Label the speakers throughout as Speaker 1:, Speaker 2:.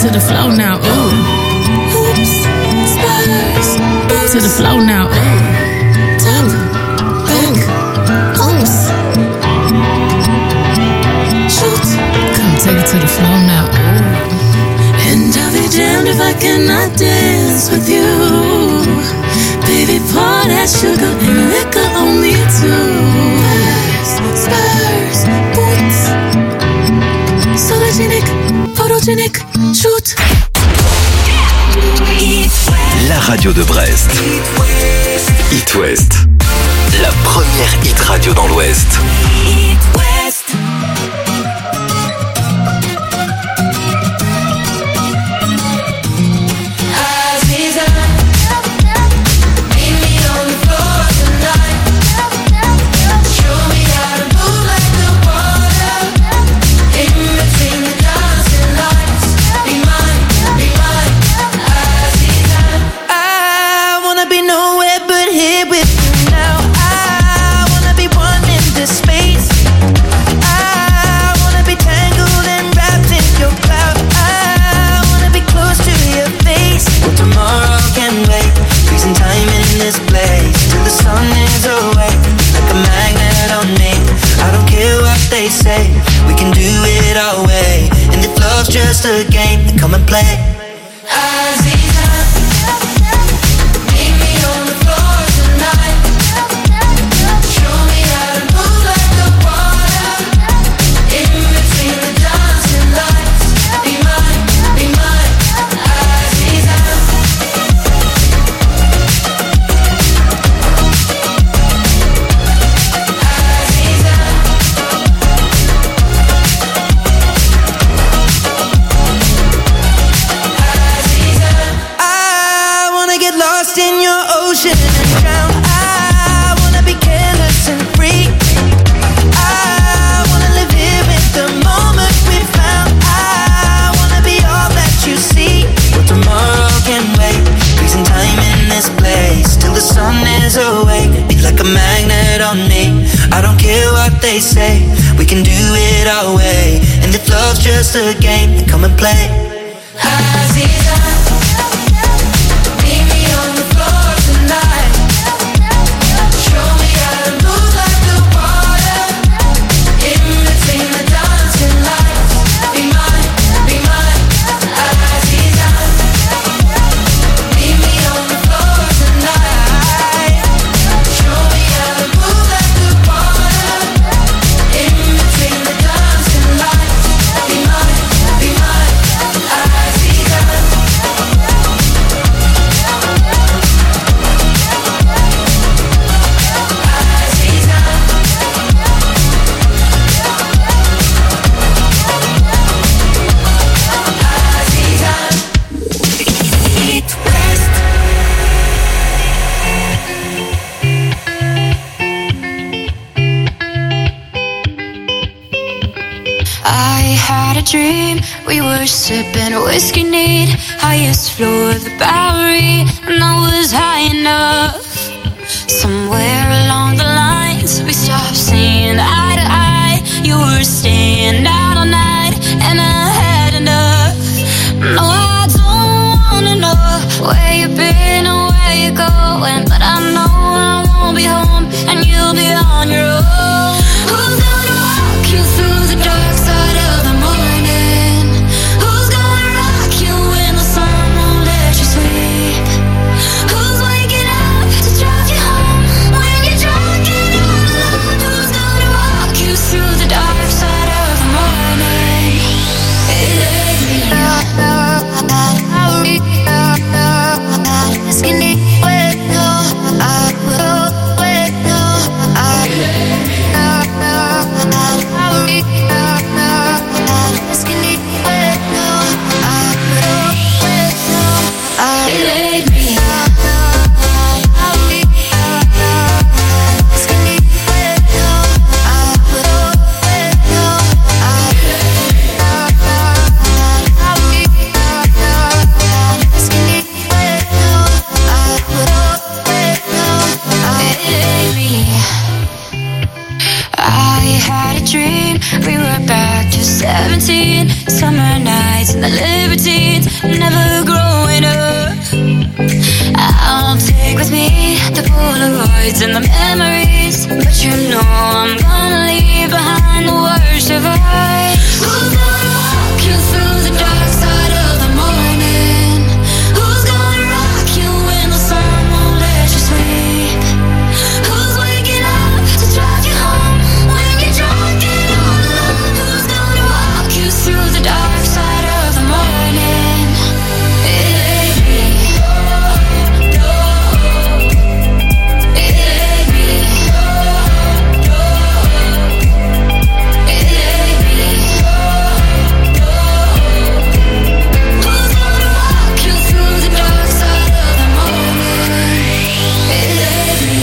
Speaker 1: to the flow now, ooh. Hoops, Spurs, boots to the flow now, ooh. Top, back, oops. Shoot, come take it to the flow now, ooh. And I'll be damned if I cannot dance with you. Baby, pour that sugar and liquor on me too. Spurs, boots, sologenic, photogenic, shoot.
Speaker 2: La radio de Brest. It West. La première hit radio dans l'Ouest. It West.
Speaker 3: Say we can do it our way, and if love's just a game, then come and play. They say we can do it our way, and if love's just a game, then come and play.
Speaker 4: Dream, we were sipping whiskey neat, highest floor of the Bowery, and I was high enough. Somewhere along the lines, we stopped seeing eye to eye. You were staying out all night, and I had enough. No, I don't wanna know where you've been or where you're going, but I know I won't be home, and you'll be on your own. Who's gonna walk you through the dark side of the morning? Who's waking up to drive you home when 17, summer nights and the libertines, never growing up. I'll take with me the Polaroids and the memories, but you know I'm gonna leave behind the worst of us. Who's gonna walk you through the dark side of the morning? Who's gonna rock you when the sun won't let you sleep? Who's waking up to drive you home when you're drunk and all alone? Who's gonna walk you through the dark side of the morning? It ain't me. No, it ain't me. No, it ain't me. No, who's gonna walk you through the dark side of the morning? It ain't me.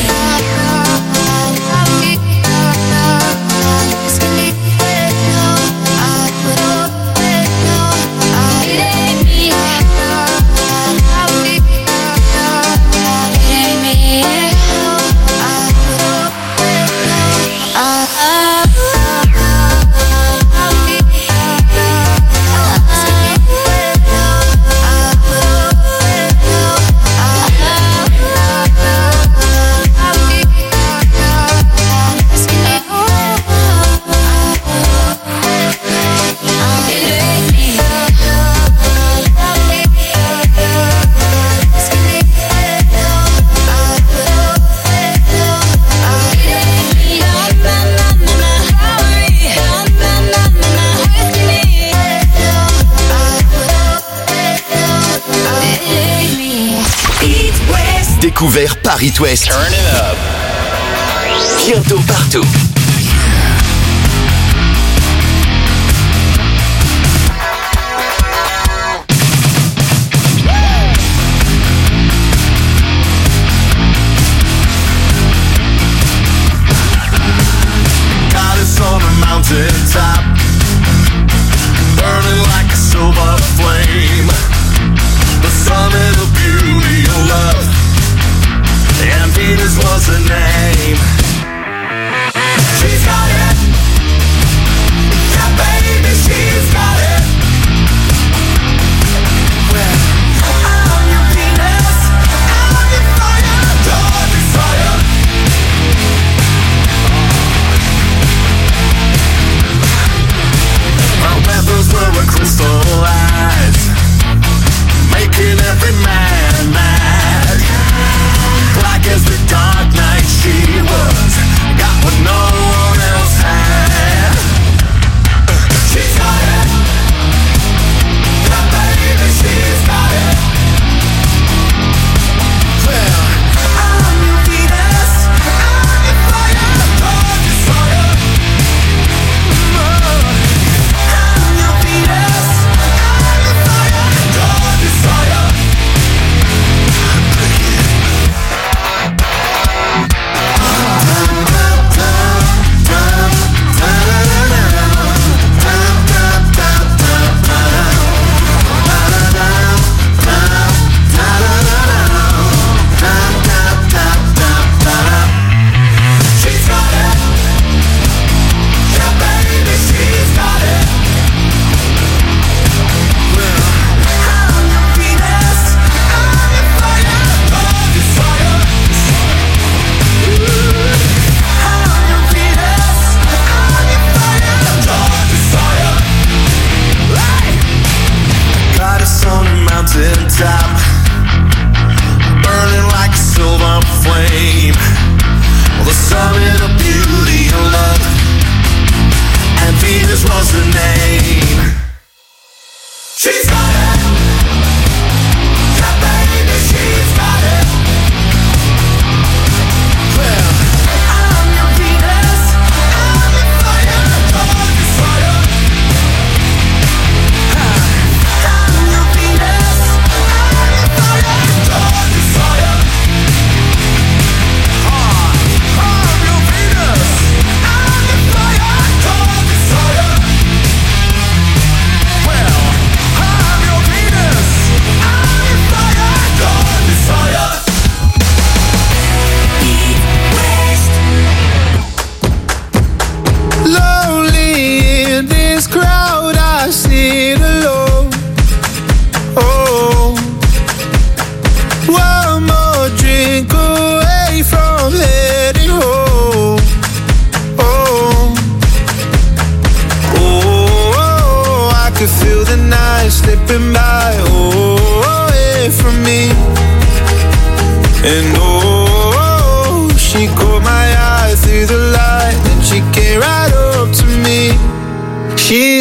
Speaker 2: Découvert par It West. Turn it up. Bientôt partout.
Speaker 5: Got us on a mountaintop, burning like a silver flame. The summit of beauty and love, and Venus was her name.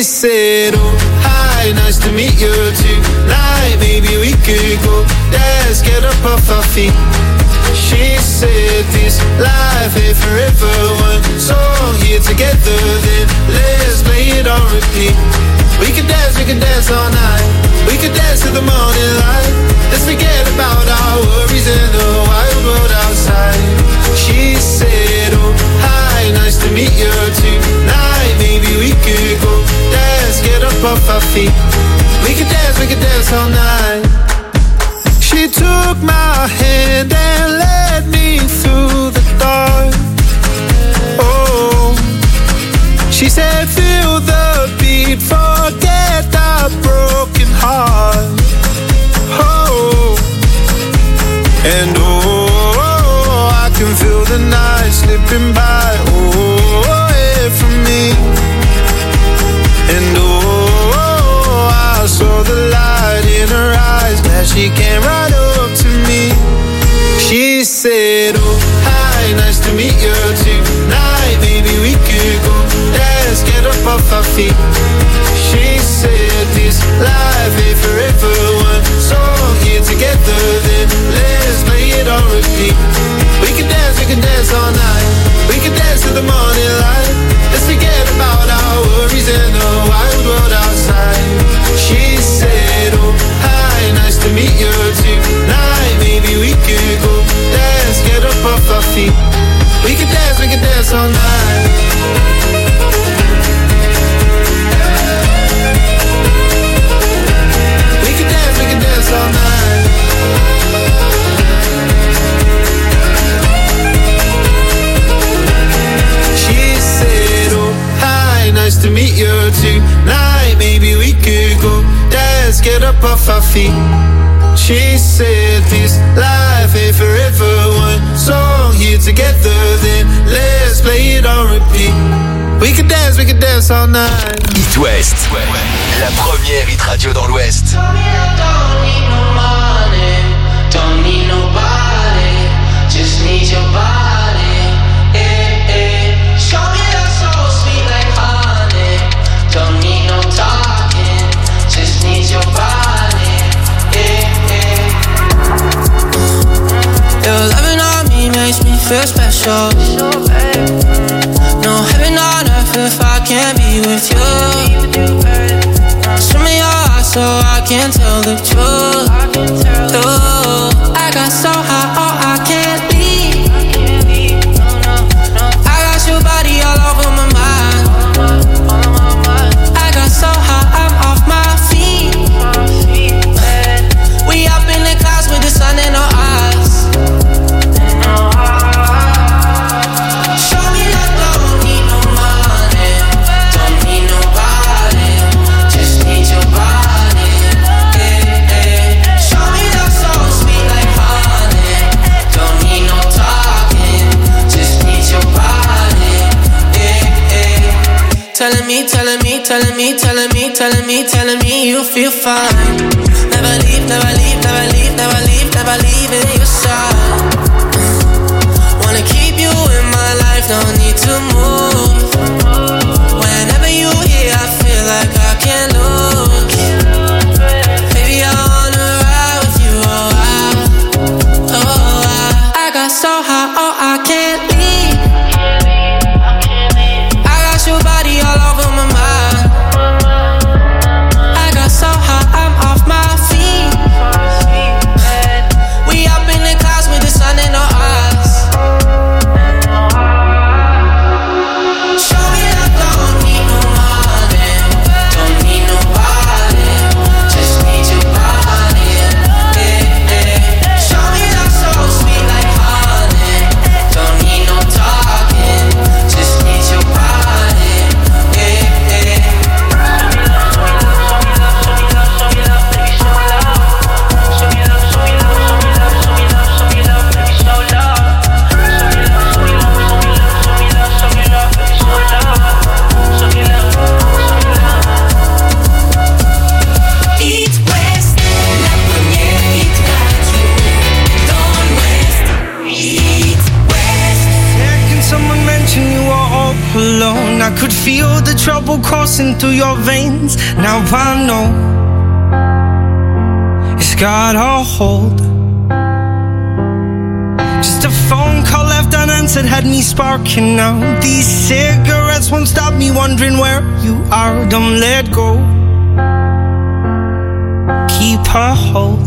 Speaker 6: She said, oh, hi, nice to meet you tonight. Maybe we could go dance, get up off our feet. She said this life ain't forever. One song here together, then let's play it on repeat. We could dance all night. We could dance till the morning light. Let's forget about our worries in the wild world outside. She said, oh, hi, nice to meet you tonight. Maybe we could go dance, get up off our feet. We could dance all night. She took my hand and led me through the dark. Oh, she said, feel the beat, forget the broken heart. Oh, and oh, I can feel the night slipping by. Oh, away from me. And oh, I saw the light in her eyes. Glad she came right up to me. She said, oh, hi, nice to meet you tonight. Maybe we could go dance, get up off our feet. She said this life ain't forever. One song here together, then let's play it on repeat. We can dance all night. We can dance till the morning light. Let's forget about our worries in the wild world outside. She said, oh, hi, nice to meet you tonight. Maybe we could go dance, get up off our feet. We can dance all night. We can dance all night. She said, oh, hi, nice to meet you tonight. Maybe we could go dance, get up off our feet. She said this life ain't forever. One song here together, then let's play it on repeat. We can dance all night.
Speaker 2: It West, la première hit radio dans l'Ouest.
Speaker 7: Don't need no money, don't need nobody, just need your body. Show me that soul sweet like honey. Don't need no talking, just need your body. Your loving on me makes me feel special. No heaven on earth if I can't be with you. Swim in your eyes so I can tell the truth. I got so high, oh, I can't leave. I got your body all over my mind. I got so high, I'm off my feet. We up in the clouds with the sun in our eyes. Show me that don't need no money, don't need nobody, just need your body. Show me that soul sweet like honey. Don't need no talking, just need your body. Telling me, telling me, telling me, telling me, telling me, telling me you feel fine. Never leave, never leave, never leave, never leave, never leave in your side. Wanna keep you in my life, don't need to move. Whenever you here, I feel like I can't lose. Baby, I wanna ride with you, I got so high, oh, I can't leave. I got your body all over my mind. I got so high, I'm off my feet. We up in the clouds with the sun and
Speaker 8: I could feel the trouble coursing through your veins. Now I know it's got a hold. Just a phone call left unanswered had me sparking now. These cigarettes won't stop me wondering where you are. Don't let go, keep a hold.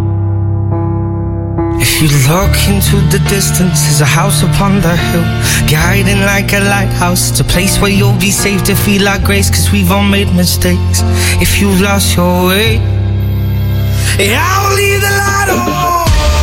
Speaker 8: If you look into the distance, there's a house upon the hill, guiding like a lighthouse. It's a place where you'll be safe to feel our grace, cause we've all made mistakes. If you've lost your way, yeah, I'll leave the light on.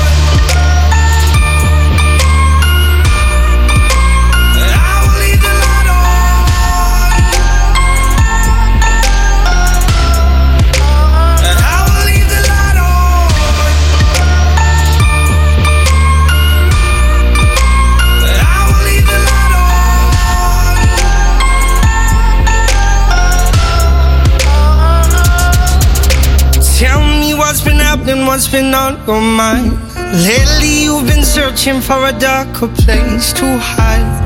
Speaker 8: What's been on your mind? Lately you've been searching for a darker place to hide.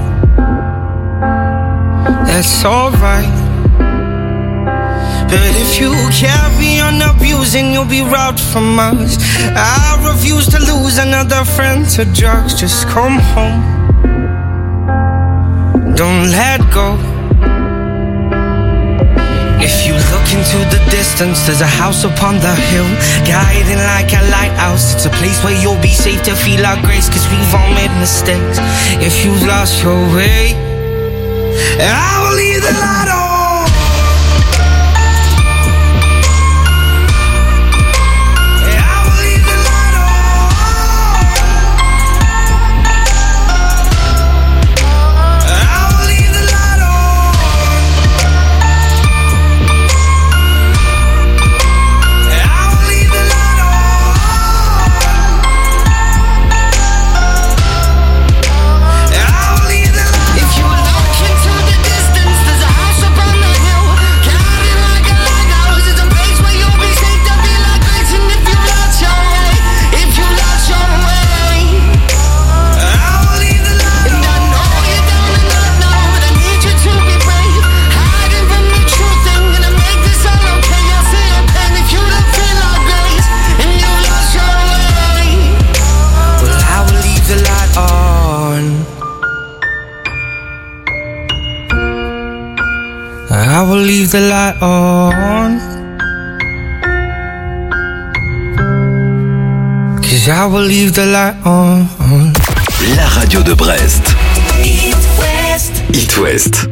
Speaker 8: That's alright, but if you carry on abusing, you'll be robbed from us. I refuse to lose another friend to drugs. Just come home, don't let go. If you look into the distance, there's a house upon the hill, guiding like a lighthouse. It's a place where you'll be safe to feel our grace, cause we've all made mistakes. If you've lost your way, I will leave the light on. I will leave the light on, cause I will leave the light on.
Speaker 2: La radio de Brest. It West. It West.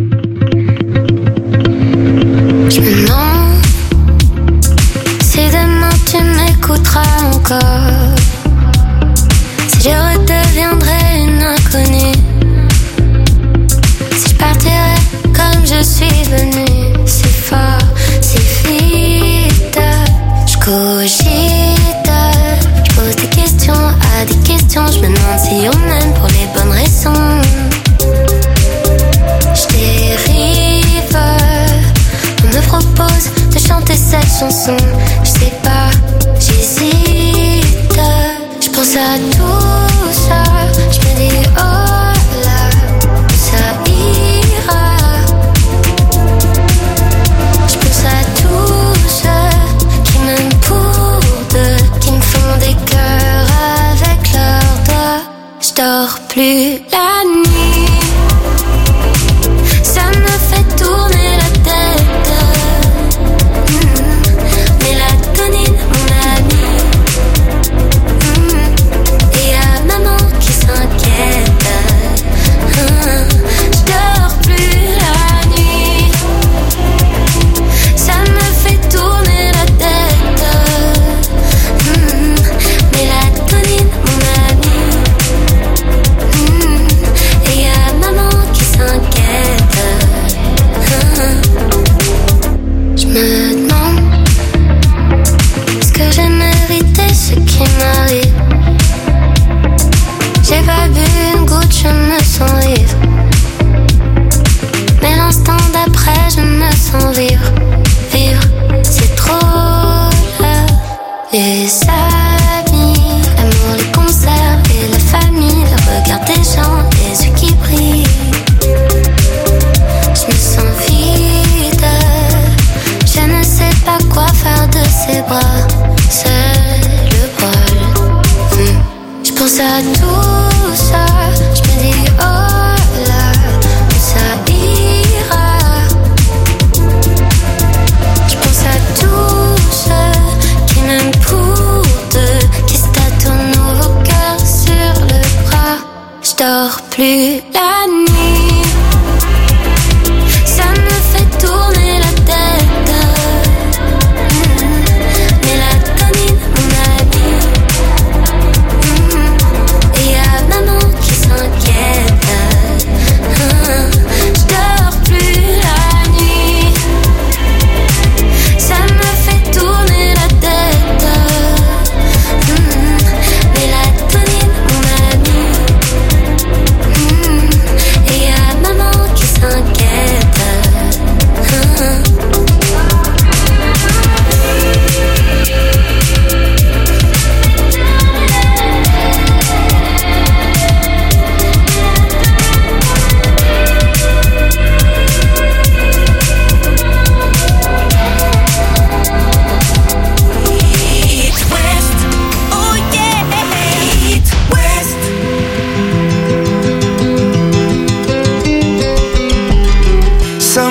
Speaker 4: Je me demande si demain tu m'écouteras encore, si je redeviendrai une inconnue, si je partirai comme je suis venue. C'est fort, c'est vite, je cogite, je pose des questions à des questions. Je me demande si on aime pour les bonnes raisons. Je dérive, on me propose de chanter cette chanson. Je sais pas, j'hésite, je pense à tout ça. Je me dis oh là, ça ira. Je pense à tous ceux qui m'aiment pour deux, qui me font des cœurs avec leurs doigts. Je dors plus la nuit, ça me fait tourner la tête. Mélatonine, mon ami. Et y'a maman qui s'inquiète. Je dors plus la nuit, ça me fait tourner la tête. Mélatonine, mon ami.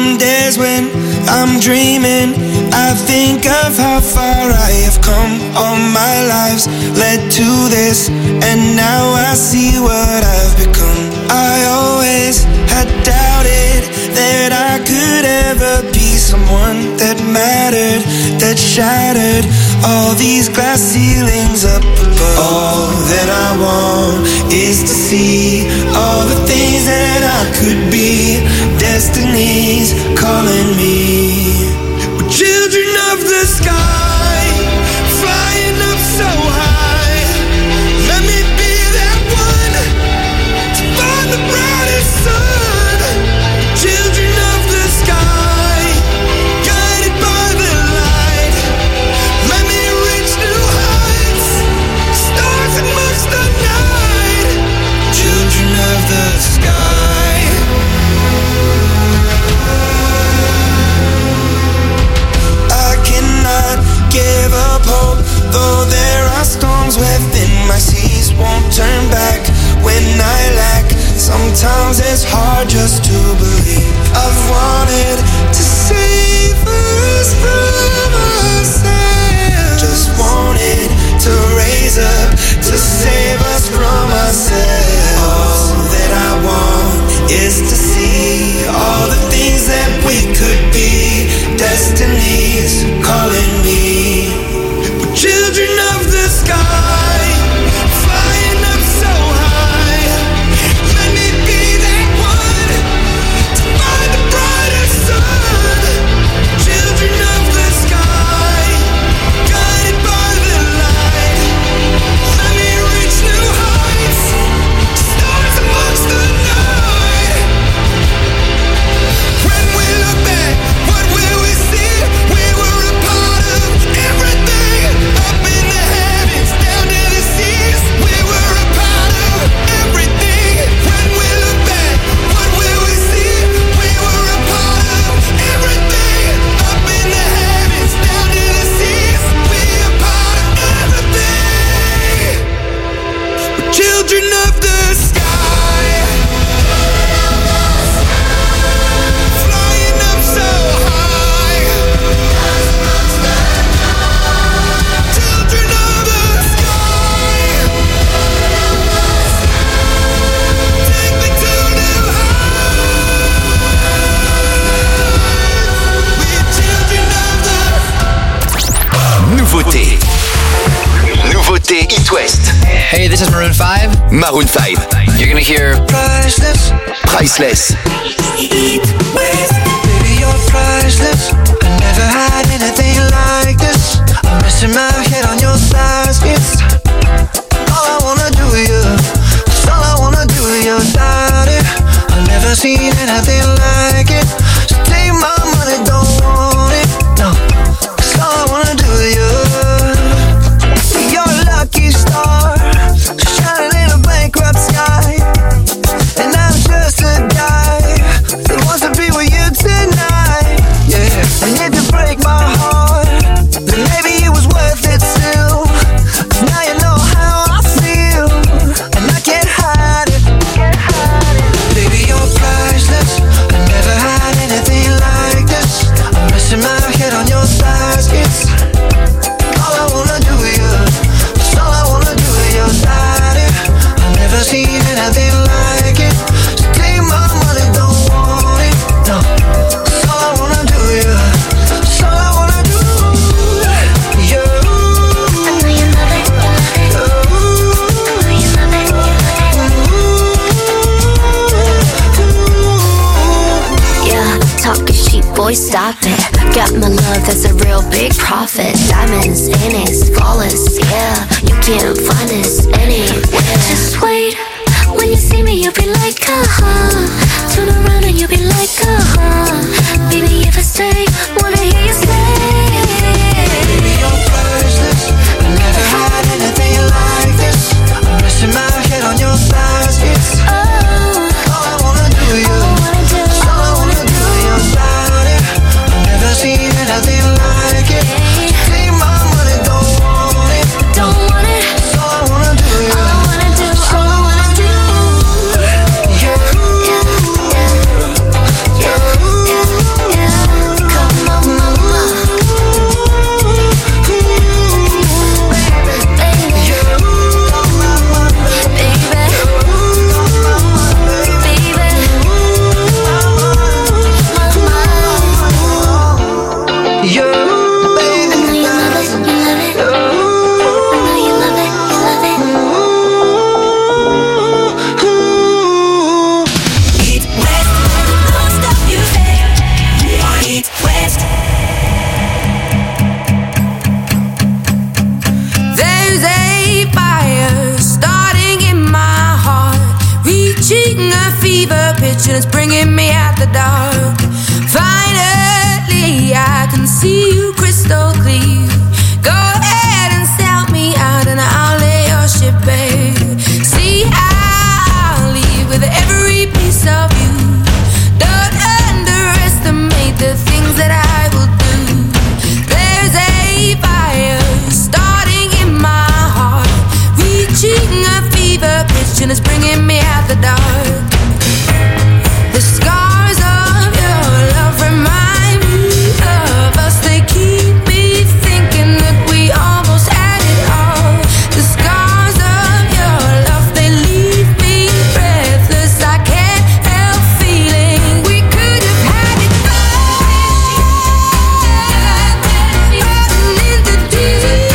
Speaker 9: Some days when I'm dreaming, I think of how far I have come. All my lives led to this, and now I see what I've become. I always had doubted that I could ever be someone that mattered, that shattered all these glass ceilings up above. All that I want is to see all the things that I could be. Destiny's calling me. We're children of the sky, flying up so high. Let me be that one to find the brightest sun. Children of the sky, guided by the light. Let me reach new heights, stars amongst the night. Children of the sky. Give up hope, though there are storms within my seas. Won't turn back when I lack. Sometimes it's hard just to believe. I've wanted to save us from ourselves. Just wanted to raise up to save us from ourselves. All that I want is to see all the things that we could be. Destiny's calling me. We're children of the sky, flying up so high. Let me be that one to find the brightest sun. Children of the sky, guided by the light. Let me reach new heights, stars amongst the night. When we look back, what will we see? We were a part of everything, up in the heavens, down to the seas. We were a part of everything. When we look back, what will we see? We were a part of everything, up in the heavens, down to the seas. We a part of everything. We're children of the sky, flying up so high. Children of the sky, take me to new heights. We're children of the.
Speaker 2: Nouveauté. Nouveauté It West.
Speaker 10: Hey, this is Maroon 5.
Speaker 2: Maroon 5.
Speaker 10: You're gonna hear
Speaker 9: Priceless,
Speaker 2: Priceless.
Speaker 9: baby, you're priceless. I never had anything like this. I'm missing my head on your thighs. It's all I wanna do, yeah. It's all I wanna do, yeah, daddy. I've never seen anything like it. So take my money, don't want it. No, it's all I wanna do, yeah. You're a lucky star, shining in a bankrupt sky. And I'm just a guy that wants to be with you tonight. Yeah, and if you break my heart, then maybe it was worth it still. 'Cause now you know how I feel, and I can't hide it. Baby, you're priceless. I never had anything like this. I'm missing my head on your thighs. It's all I wanna do, yeah. It's all I wanna do, yeah, daddy. I've never seen anything like it. So take my money, don't want it. No, it's all I wanna do, yeah. It's all I wanna do, yeah.
Speaker 4: I know you love it. I know you love it. Yeah, talking sheep, boy, stop it. Got my love, that's a real big profit. Diamonds, annex, flawless, yeah. You can't find us anywhere. Just wait, when you see me, you'll be like, turn around and you'll be like, baby, if I stay, wanna hear you say.
Speaker 9: Baby, you're priceless. I never had anything like this. I'm missing my head on your thighs. It's all I wanna do, yeah. It's all I wanna do, yeah, daddy. I've never seen anything like it. Take my money, don't want it.
Speaker 4: Don't want it.
Speaker 9: It's all I wanna do, yeah.
Speaker 4: All I wanna do, all I wanna do.
Speaker 9: Yeah.
Speaker 1: bringing me out the dark. Finally, I can see you crystal clear. Go ahead and sell me out and I'll lay your ship bare. See, I'll leave with every piece of you. Don't underestimate the things that I will do. There's a fire starting in my heart, reaching a fever pitch and it's bringing me out the dark. The scars of your love remind me of us. They keep me thinking that we almost had it all. The scars of your love, they leave me breathless. I can't help feeling we could have had it all. Rolling in the deep.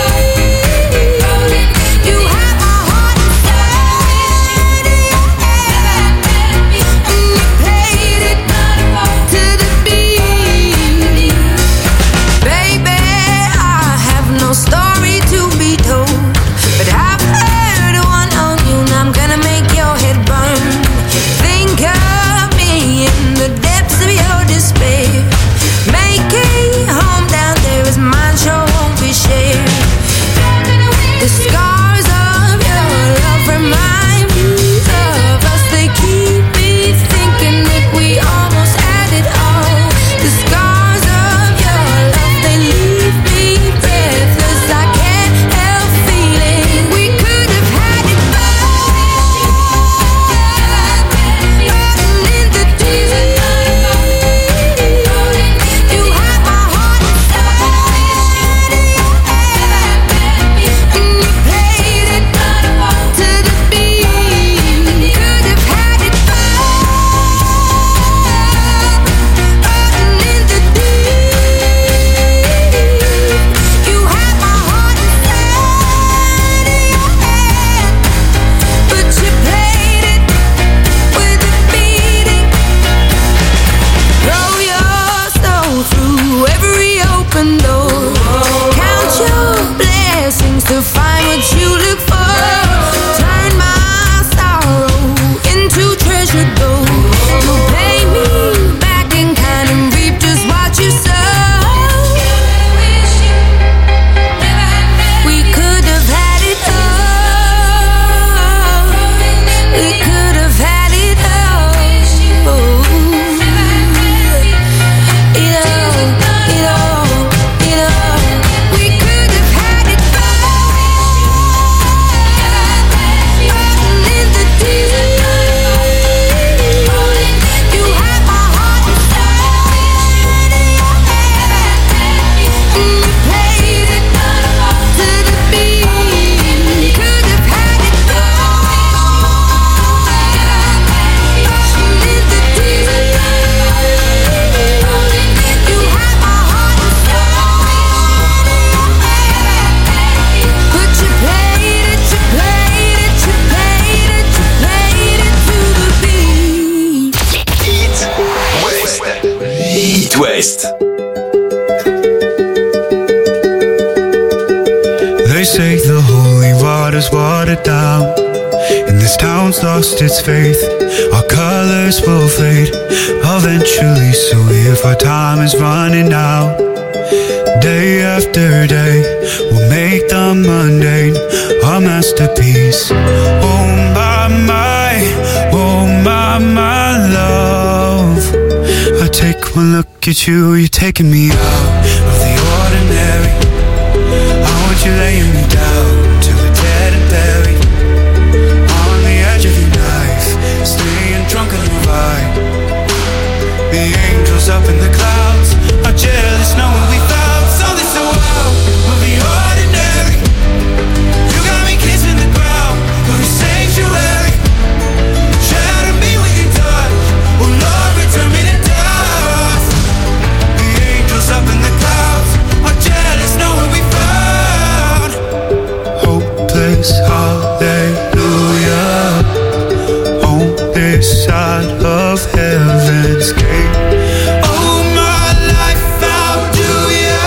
Speaker 1: You have my heart inside of your hand, and you played it to the beat. Baby, I have no story to be told, but I've heard one on you and I'm gonna make your head burn. Think of me in the depths of your despair. Make a home down there as mine sure won't be shared. The scars of your love remind me of us. They keep me thinking that we almost had it all. The scars of your love, they leave me breathless. I can't help feeling we could have had it all. Rolling in the deep. You have my heart inside of your hand, and you played it to the beat. Could have had it all. Rolling in the deep. You have my heart inside of your hand, but you played it with a beating. Throw your soul through every open door. Count your blessings to find what you look for. Turn my sorrow into treasure gold. You'll pay me back in kind and reap just what you sow. We could have had it all. We could have had it all. It all, it all, it all. We could have had it all. Rolling in the deep. You have my heart inside of your hand, and you played it to the beat. Could have had it all. Rolling in the deep. You have my heart inside of your hand, but you played it, you played it, you played it, you played it to the beat.
Speaker 2: It West.
Speaker 11: They say the holy water's watered down, and this town's lost its faith. Our colors will fade eventually, so if our time is running out, day after day, we'll make the mundane our masterpiece. Oh my love, I take one look at you, you're taking me out of the ordinary. I want you laying me down till we're dead and buried, on the edge of your knife, staying drunk on the vibe. The angels up in the clouds are jealous knowing we found something so wild of the ordinary. You got me kissing the ground of the sanctuary. Shatter me with your touch, oh Lord, return me to dust. The angels up in the clouds are jealous knowing we found hopeless hallelujah on this side of heaven's gate. Oh my life, how do you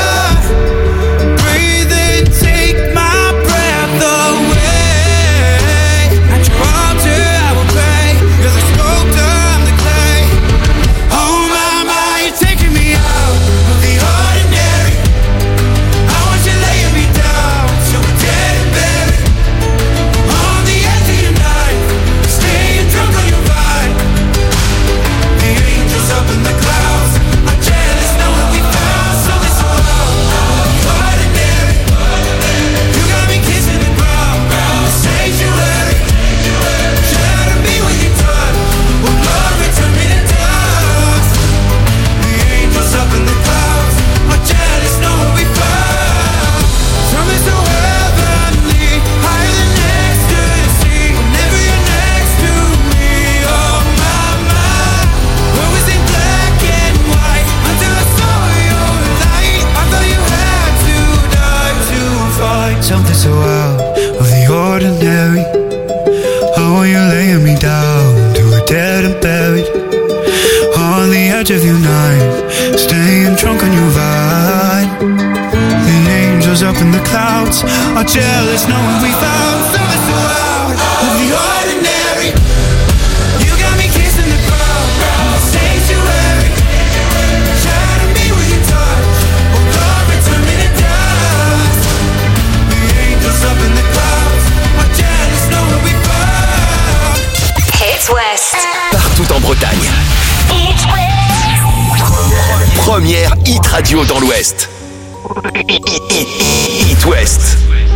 Speaker 11: edge of your knife, staying drunk on your vibe. The angels up in the clouds are jealous knowing we found something so out of the ordinary. You got me kissing the ground, sanctuary. Try to be what you touch, oh Lord, return me to dust. The angels up in the clouds are jealous knowing we found.
Speaker 12: Hits West.
Speaker 2: Partout en Bretagne. Première hit radio dans l'Ouest. Hit West.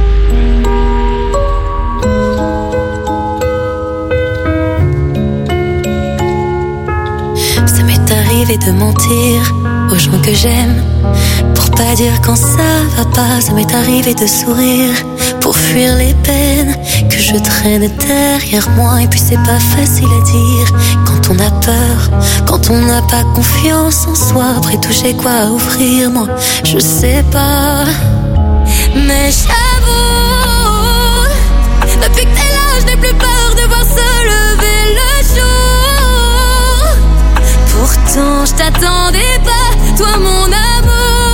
Speaker 1: Ça m'est arrivé de mentir aux gens que j'aime pour pas dire quand ça va pas. Ça m'est arrivé de sourire pour fuir les peines que je traîne derrière moi. Et puis c'est pas facile à dire quand on a peur, quand on n'a pas confiance en soi. Après tout j'ai quoi à offrir, moi je sais pas. Mais j'avoue, depuis que t'es là je n'ai plus peur de voir se lever le jour. Pourtant je t'attendais pas, toi mon amour.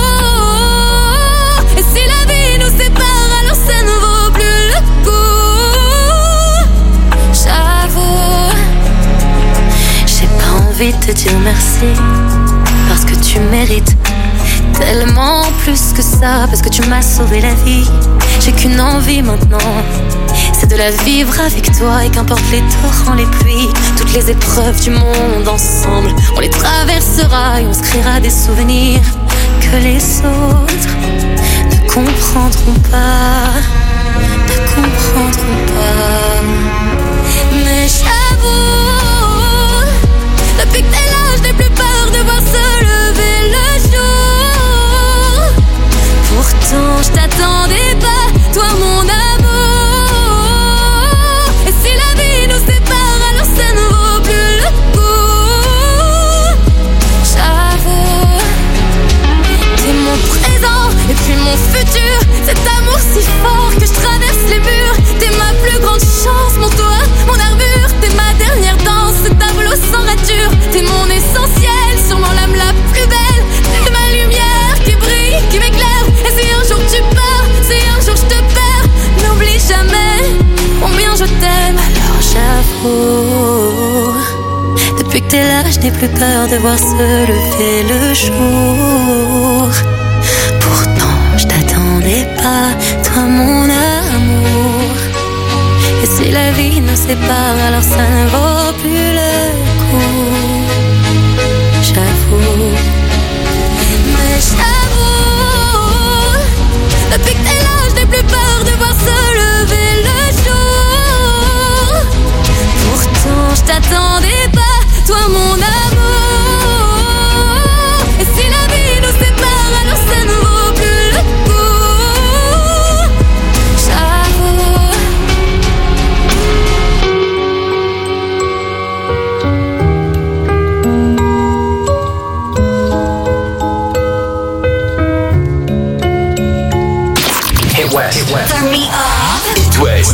Speaker 1: Et si la vie nous sépare, alors ça ne vaut plus le coup. J'avoue, j'ai pas envie de te dire merci, parce que tu mérites tellement plus que ça, parce que tu m'as sauvé la vie. J'ai qu'une envie maintenant, c'est de la vivre avec toi. Et qu'importe les torrents, les pluies, toutes les épreuves du monde ensemble, on les traversera et on se créera des souvenirs que les autres ne comprendront pas, ne comprendront pas. Mais j'avoue, depuis que t'es là je n'ai plus peur de voir se lever le jour. Pourtant je t'attendais pas, toi mon amour. Et si la vie nous sépare, alors ça ne vaut plus le coup. J'avoue, t'es mon présent et puis mon futur. Cet amour si fort que je traverse les murs. T'es ma plus grande chance, mon toit, mon armure. T'es ma dernière danse, ce tableau sans rature. T'es mon essentiel, sûrement l'âme la plus belle. T'es ma lumière qui brille, qui m'éclaire. Et si un jour tu pars, si un jour je te perds, n'oublie jamais combien je t'aime. Alors j'avoue, depuis que t'es là je n'ai plus peur de voir se lever le jour. Pourtant je t'attendais pas, toi mon amour. Et si la vie nous sépare, alors ça ne vaut plus le coup. J'avoue, mais j'avoue, depuis que t'es là je n'ai plus peur de voir se lever le jour. Pourtant je t'attendais pas, toi mon amour. Et si la vie nous sépare, alors ça ne vaut plus le coup. J'avoue.
Speaker 2: Hit West.
Speaker 12: Turn me up.
Speaker 2: Hit West.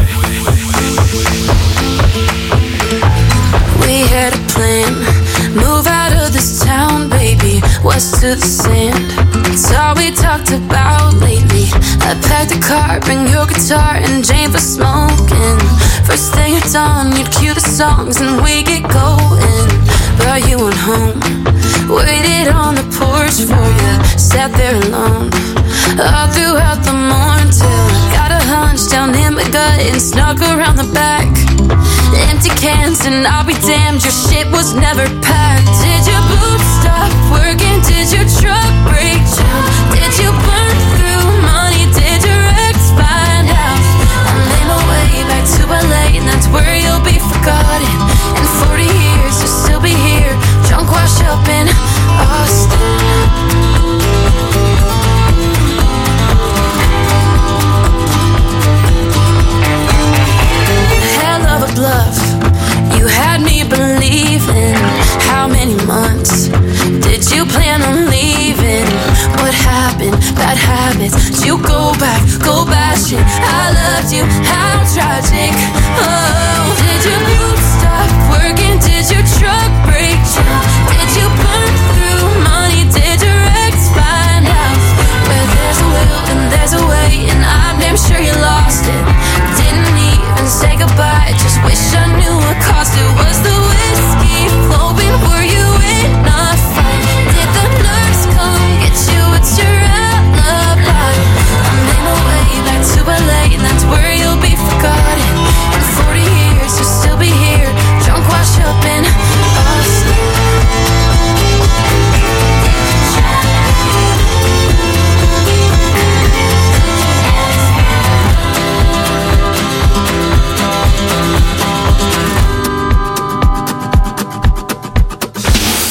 Speaker 1: We had a plan, move out of this town, baby, west to the sand. It's all we talked about lately. I packed a car, bring your guitar and Jane for smoking. First thing at dawn, you'd cue the songs and we get going. Brought you on home, waited on the porch for you, sat there alone all throughout the morning till I got a hunch down in my gut and snuck around the back. Empty cans and I'll be damned, your shit was never packed. Did your boots stop working? Did your truck break down? Did you burn through money? Did your ex find out? I made my way back to LA and that's where you'll be forgotten. In 40 years you'll still be here, drunk wash up in Austin. Bluff, you had me believing. How many months did you plan on leaving? What happened? Bad habits. Did you go back, go bashing? I loved you, how tragic. Oh, did your boots stop working? Did your truck break down? Did you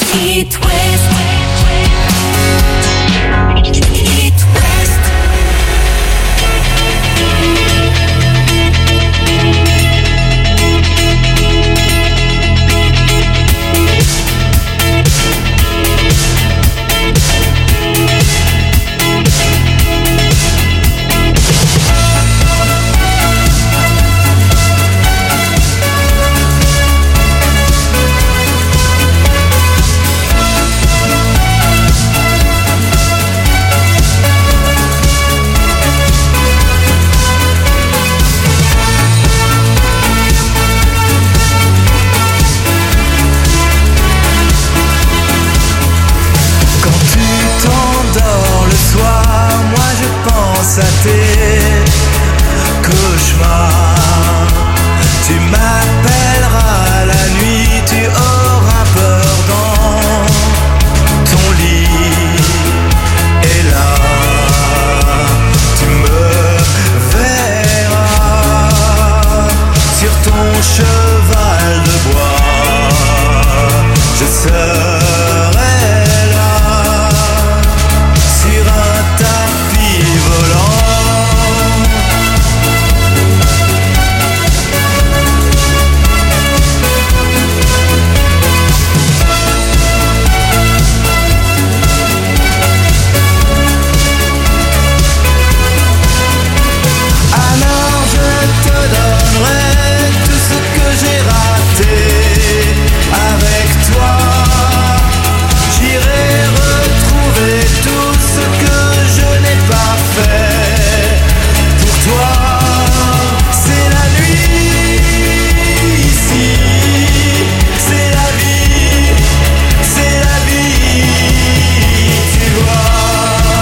Speaker 1: It West. It West.
Speaker 6: À tes cauchemars, tu m'appelleras la nuit, tu auras peur dans ton lit, et là tu me verras sur ton cheval de bois, je serai là sur un tapis volant. Alors je te donnerai tout ce que j'ai raté avec toi. J'irai retrouver tout ce que je n'ai pas fait pour toi. C'est la nuit ici, c'est la vie, tu vois.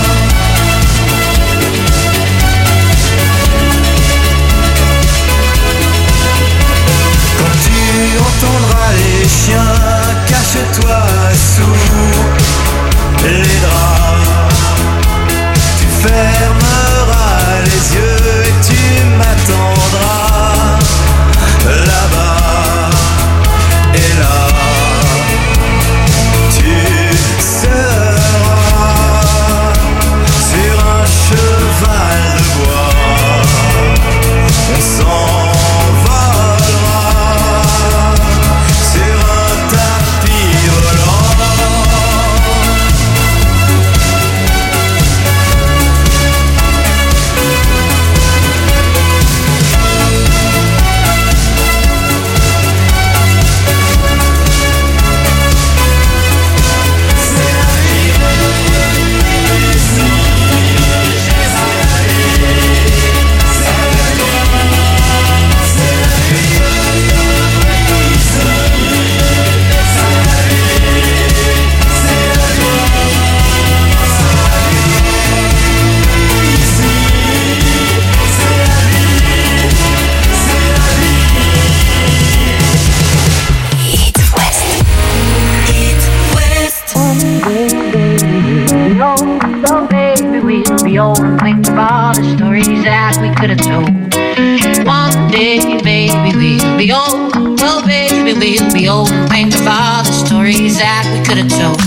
Speaker 6: Quand tu entendras les chiens, cache-toi sous les draps. Tu fermeras les yeux et tu m'attendras là-bas. Et là, tu seras sur un cheval de bois. On s'envolera sur un tapis volant.
Speaker 13: Think of all the stories that we could have told. One day, baby, we'll be old. Oh, baby, we'll be old. Think of all the stories that we could have told.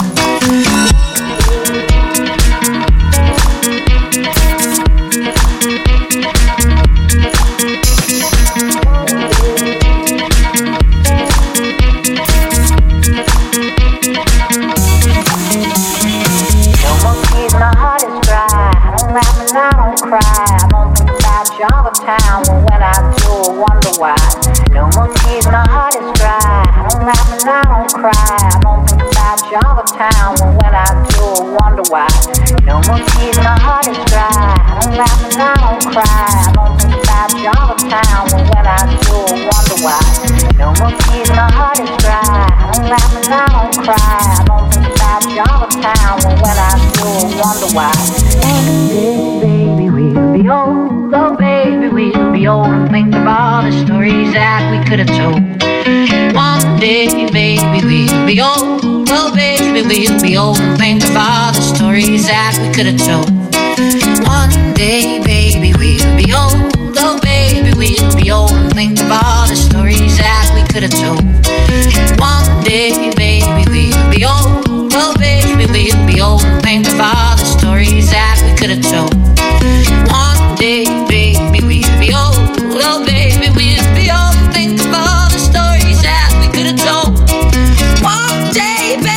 Speaker 14: I don't cry, I don't think about you all the time. But when I do, I wonder why. No more tears, my heart is dry. I don't laugh and I don't cry, I don't think about you all the time. But when I do, I wonder why. No more tears, my heart is dry. I don't laugh and I don't cry, I don't think about you all the time. But when I do, I wonder why. No more tears, my heart is dry. I don't laugh and I don't cry, I don't think about you all the time. But when I do, I wonder why. Baby, we'll be old. Oh, baby, we'll be old. And think of all the stories that we could have told. One day, baby, we'll be old. Oh, baby, we'll be old. And think of all the stories that we could have told. One day, baby, we'll be old. Oh, baby, we'll be old. And think of all the stories that we could have told. One day, baby, we'll be old.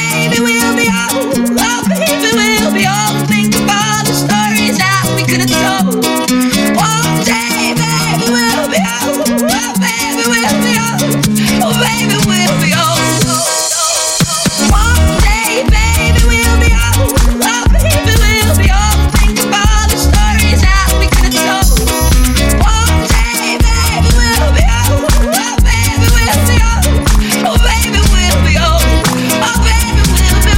Speaker 4: baby, we'll be old. Oh, baby, we'll be old. Think of all the stories that we could have told. One day, baby, we'll be old. Oh, baby, we'll be old. Oh, baby, we'll be old. One day, baby, we'll be old. Oh, baby, we'll be old. Think of all the stories that we could have told. One day, baby, we'll be old. Oh, baby, we'll be old. Oh, baby, we'll be old. Oh, baby, we'll be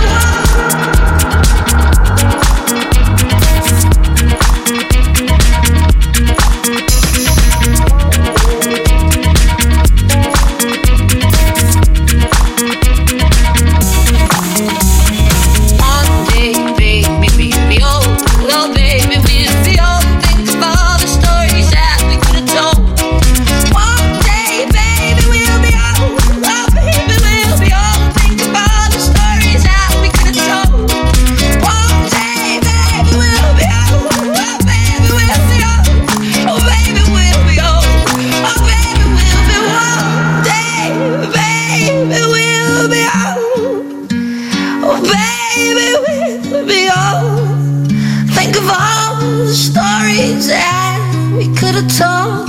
Speaker 4: One day, baby, we'll be old. Oh, baby, we'll be old. Think of all the stories that we could have told. One day, baby, we'll be old. Oh, baby, we'll be old. Think of all the stories that we could have told. One day, baby, we'll be old. Oh, baby, we'll be old. Oh, baby, we'll be old. Oh, baby, we'll be one day, baby, we'll be old. Oh, baby, we'll be old. Think of all the stories that we could have told.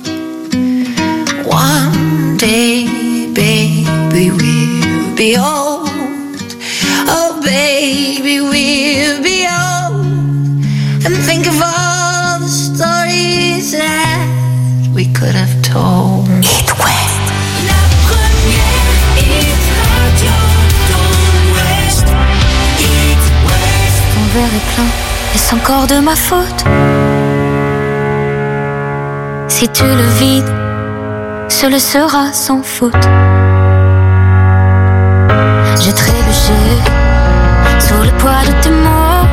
Speaker 4: One day, baby, we'll be old. Oh, baby, we'll be old. And think of all the stories that we could have told. It West. La première hit radio dans l'Ouest. It West.
Speaker 15: Ton verre est plein, est-ce encore de ma faute? Si tu le vides, ce le sera sans faute. J'ai trébuché sous le poids de tes mots,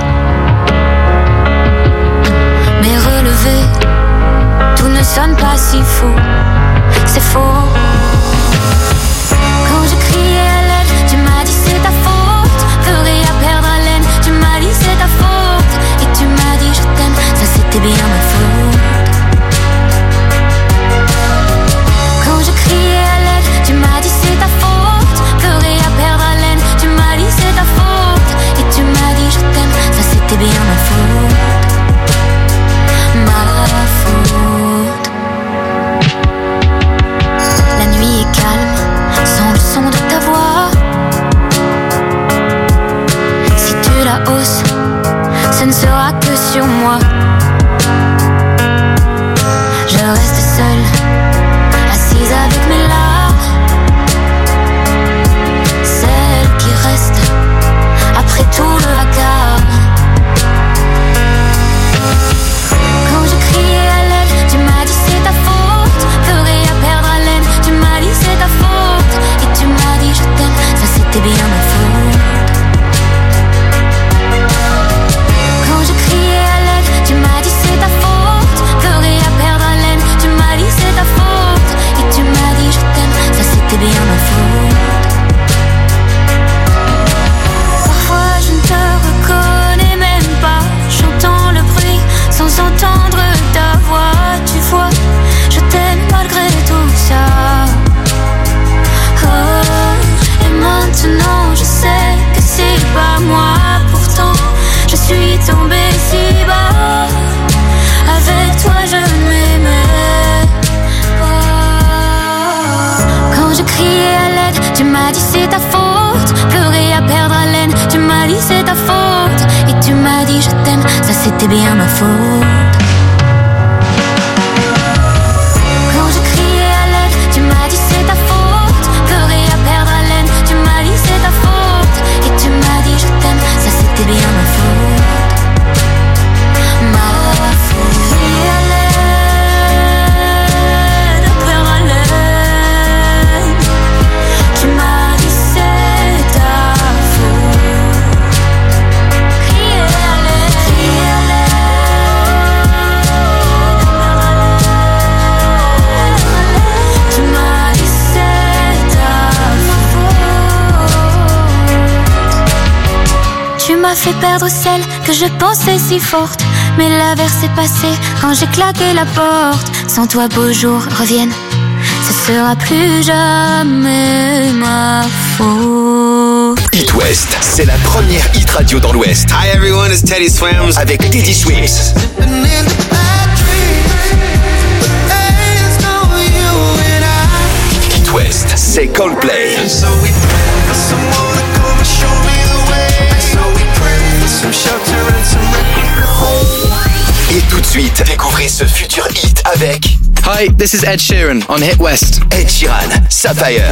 Speaker 15: mais relevé, tout ne sonne pas si faux. C'est faux. Quand je criais à l'aide, tu m'as dit c'est ta faute. Plus rien à perdre haleine, tu m'as dit c'est ta faute. Et tu m'as dit je t'aime, ça c'était bien ma faute. Quand je criais à l'aide, tu m'as dit c'est ta faute. Plus rien à perdre haleine, tu m'as dit c'est ta faute. Et tu m'as dit je t'aime, ça c'était bien ma faute. Ma faute. La nuit est calme, sans le son de ta voix. Si tu la hausses, ce ne sera que sur moi. Je reste seule, assise avec mes larmes. Celle qui reste après tout le vacarme. Quand je criais à l'aide, tu m'as dit c'est ta faute. Plus rien à perdre haleine, tu m'as dit c'est ta faute. Et tu m'as dit je t'aime, ça c'était bien ma faute. Quand je criais à l'aide, tu m'as dit c'est ta faute. Plus rien à perdre haleine, tu m'as dit c'est ta faute. Et tu m'as dit je t'aime, ça c'était bien ma faute. Parfois je ne te reconnais même pas. J'entends le bruit sans entendre ta voix. Tu vois, je t'aime malgré tout ça. Oh, et maintenant je sais que c'est pas moi. Pourtant je suis tombée si bas. Avec toi je ne m'aimais pas. Quand je criais à l'aide, tu m'as dit c'est ta faute. Plus rien à perdre haleine, tu m'as dit c'est ta faute. Et tu m'as dit je t'aime, ça c'était bien ma faute. Quand je criais à l'aide, tu m'as dit c'est ta faute. Plus rien à perdre haleine, tu m'as dit c'est ta faute. Et tu m'as dit je t'aime, ça c'était bien ma faute. Ma faute. Crier à l'aide, perdre haleine, tu m'as dit c'est ta faute. Crier à l'aide, tu m'as dit c'est ta faute. Tu m'as fait perdre celle que je pensais si forte. Mais l'averse est passée quand j'ai claqué la porte. Sans toi beaux jours reviennent, ce sera plus jamais ma faute.
Speaker 2: It West, c'est la première hit radio dans l'Ouest.
Speaker 16: Hi everyone, it's Teddy Swims
Speaker 2: avec Teddy Swims. It West, c'est Coldplay. Et tout de suite, découvrez ce futur hit avec...
Speaker 10: Hi, this is Ed Sheeran on Hit West.
Speaker 2: Ed Sheeran, Sapphire.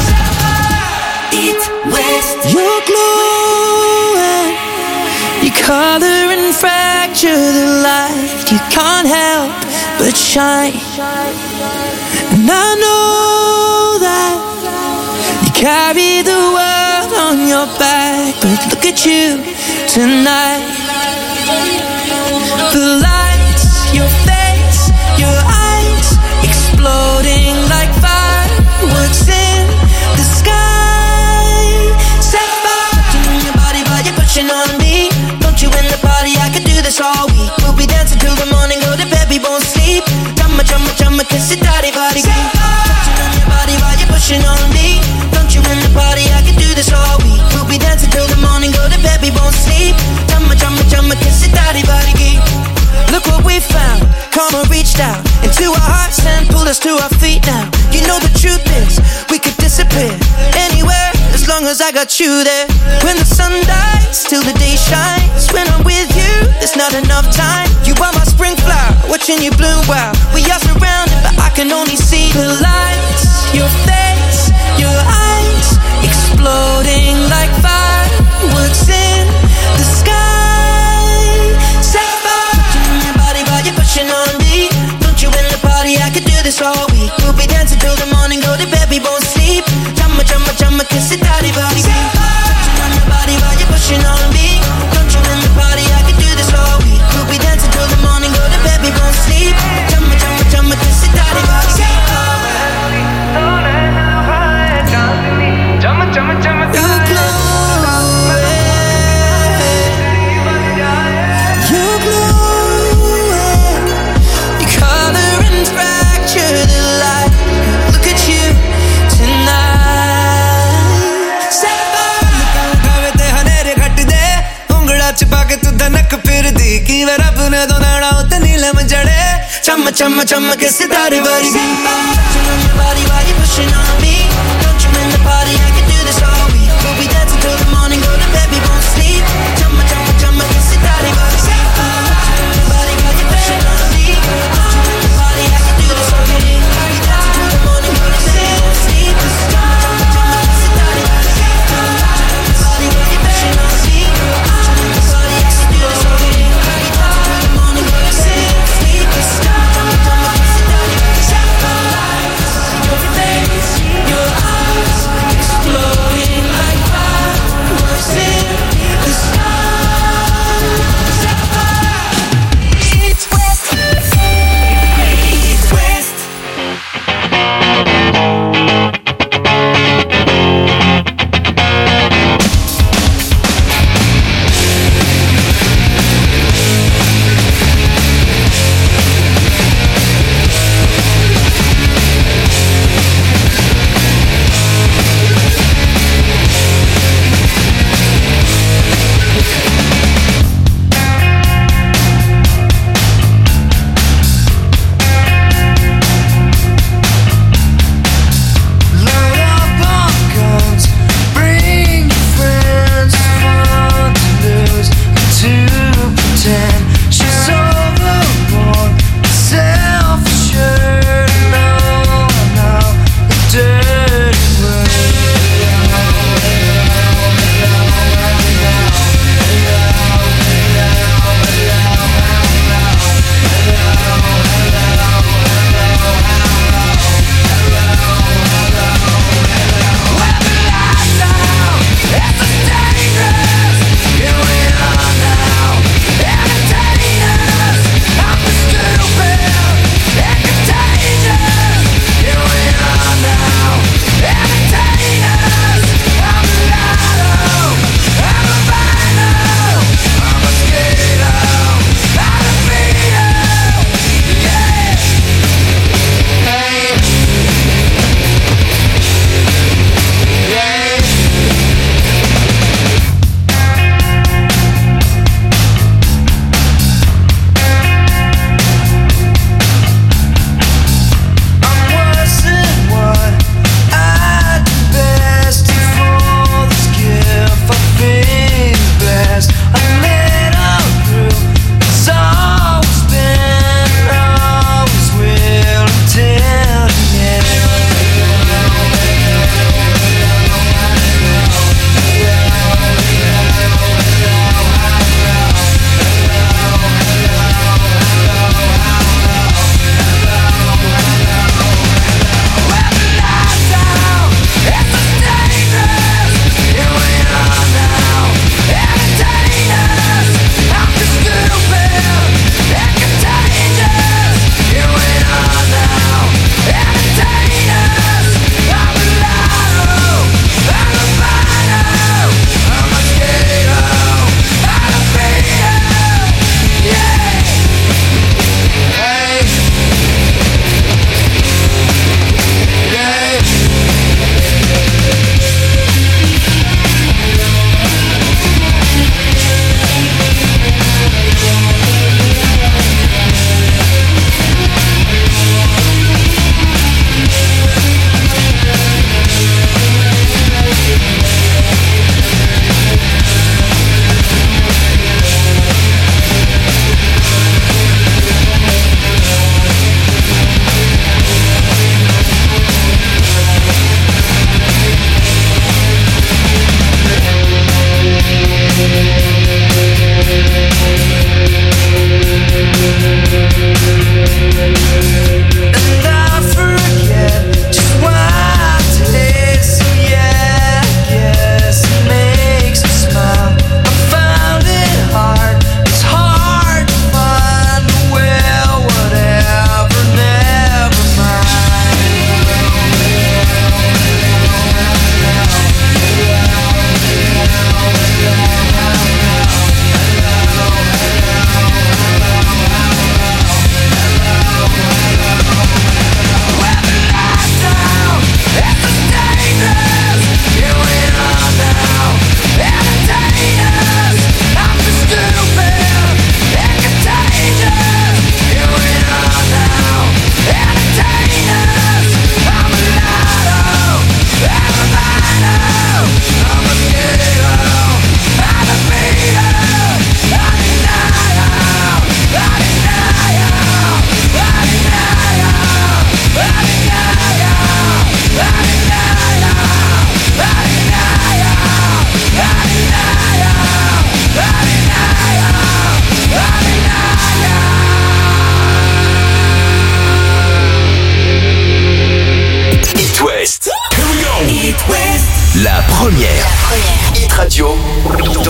Speaker 1: It West.
Speaker 7: You're glowing, you color and fracture the light. You can't help but shine. And I know that you carry the world on your back, but look at you tonight. The lights, your face, your eyes, exploding like fireworks in the sky. Set fire to your body while you're pushing on me. Don't you in the party, I could do this all week. We'll be dancing till the morning, go to bed, we won't sleep. Chumma, chumma, chumma, kiss it, daddy, body. Touching on your body while you're pushing on me. Don't you in the party, I could do this all week. We'll be dancing till the morning, go to bed, we won't sleep. Chumma, chumma, chumma, kiss it, daddy, body. Look what we found, karma reached out into our hearts and pulled us to our feet now. You know the truth is, we could disappear anywhere as long as I got you there. When the sun dies, till the day shines. When I'm with you, there's not enough time. You are my spring flower, watching you bloom wild. We are surrounded, but I can only see the lights. Your face, your eyes, exploding like fireworks in the sky. Pushing on me, don't you in the party, I could do this all week. We'll be dancing till the morning, go to bed, we won't sleep. Chumma, chumma, chumma, kiss it, daddy, body. Touching on your body while you're pushing on me. Don't you in the party, I could do this all week. We'll be dancing till the morning, go to bed, we won't sleep. Chumma, chumma, chumma, kiss it, daddy, body. Chumma, chumma, chumma, Chumma, chumma, chumma, kiss it, daddy, body. Touching on your body while you're pushing on me. Don't you in the party, I can do this all week. We'll be dancing till the morning, go to bed, we won't sleep. Chumma, chumma, chumma, kiss it, daddy, body. Touching on your body while you're pushing on me. Don't you in the party, I can do this all week. We'll be dancing till the morning, go to bed, we won't sleep. Chumma, chumma, chumma, kiss it, daddy, body. Touching on your body while you're pushing on me. Don't you in the party, I can do this all week. We'll be dancing till the morning, go to bed, we won't sleep. Your face, your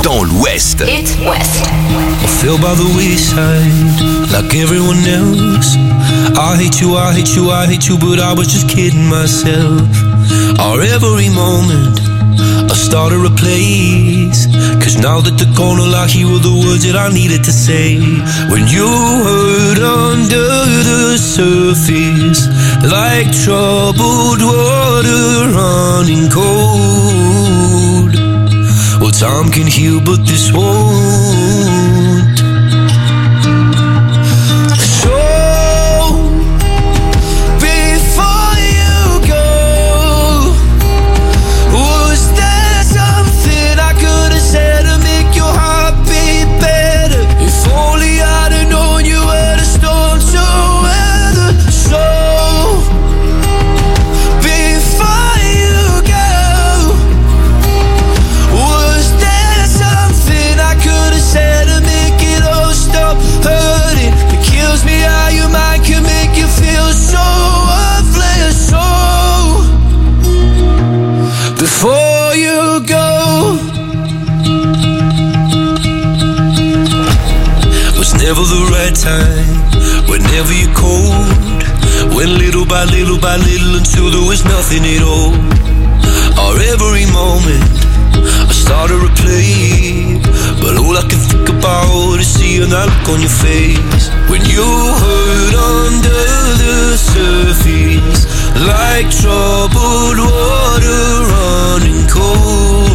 Speaker 2: dans l'Ouest.
Speaker 12: It West.
Speaker 17: I fell by the wayside like everyone else. I hate you, I hate you, I hate you, but I was just kidding myself. Our every moment I started a place, 'cause now that they're gone, all I hear were the words that I needed to say. When you hurt under the surface, like troubled water running cold. Well, time can heal, but this won't. So, before you go, was there something I could have said to make your heart beat better? If only I'd have known you were the storm to weather. So, before you go, was there something I could have said to make it all stop hurting? It kills me how your mind can make you feel so worthless. So, before you go, was never the right time, whenever you're cold, went little by little by little until there was nothing at all. Our every moment I started to play, but all I can think about is seeing that look on your face. When you hurt under the surface, like troubled water running cold.